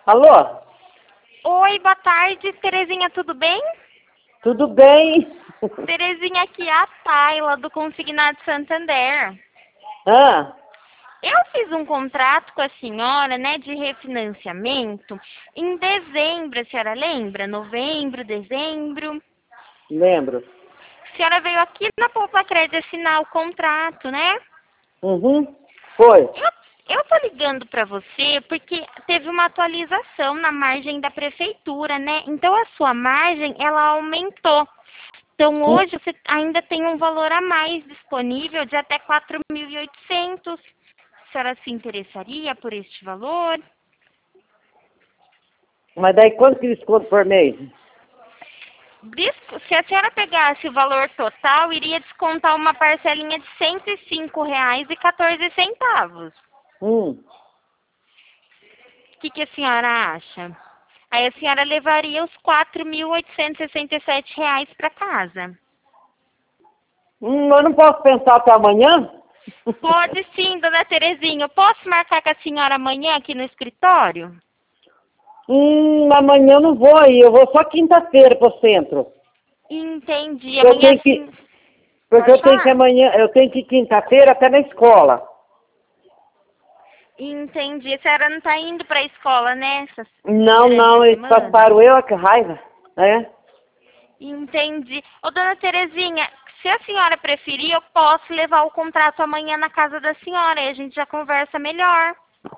Alô? Oi, boa tarde, Terezinha, tudo bem? Tudo bem? Terezinha, aqui é a Tayla, do Consignado Santander. Ah, Eu fiz um contrato com a senhora, né, de refinanciamento em dezembro, a senhora lembra? Novembro, dezembro. lembro. A senhora veio aqui na Poupa Crédito assinar o contrato, né? Uhum, foi. Eu tô ligando para você porque teve uma atualização na margem da prefeitura, né? Então a sua margem, ela aumentou. Então hoje você ainda tem um valor a mais disponível de até 4.800. A senhora se interessaria por este valor? Mas daí quanto que desconto por mês? Se a senhora pegasse o valor total, iria descontar uma parcelinha de R$ 105,14. Hum. O que a senhora acha? Aí a senhora levaria os R$ 4.867 para casa. Eu não posso pensar até amanhã? Pode sim, dona Terezinha. Eu posso marcar com a senhora amanhã aqui no escritório? Amanhã eu não vou aí, eu vou só quinta-feira pro centro. Entendi. Eu Amanhã tenho que, sim. porque Pode eu tenho que falar? amanhã, eu tenho que ir quinta-feira até na escola. Entendi. A senhora não está indo para a escola, né? Não, Durante a não, eles semana? passaram eu, que raiva. É? Entendi. Ô, dona Terezinha, se a senhora preferir, eu posso levar o contrato amanhã na casa da senhora e a gente já conversa melhor.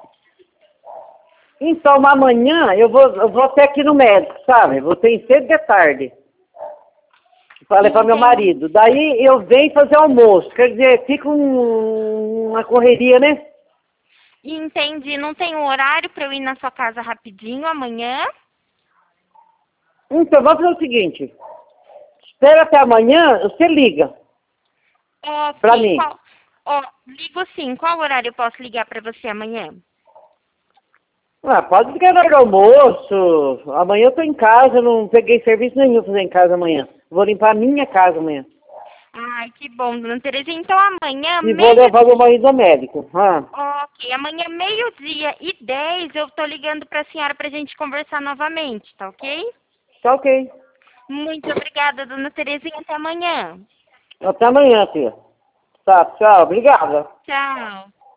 Então, amanhã eu vou até aqui no médico, sabe? Vou ter cedo de tarde. Para levar meu Entendi. marido. Daí eu venho fazer almoço. Quer dizer, fica uma correria, né? Entendi. Não tem um horário para eu ir na sua casa rapidinho amanhã? Então, vamos fazer o seguinte. Espera até amanhã, você liga pra Ok. mim. Ligo sim. Qual horário eu posso ligar para você amanhã? Ah, pode ligar na hora do almoço. Amanhã eu tô em casa, não peguei serviço nenhum pra fazer em casa amanhã. Vou limpar a minha casa amanhã. Ai, que bom, dona Terezinha. Então amanhã, E vou levar meu marido ao médico. Ah, Ok, amanhã 12:10 eu tô ligando pra senhora pra gente conversar novamente, tá ok? tá ok. Muito obrigada, dona Terezinha. Até amanhã. Até amanhã, tia. Tá, tchau. Obrigada. Tchau.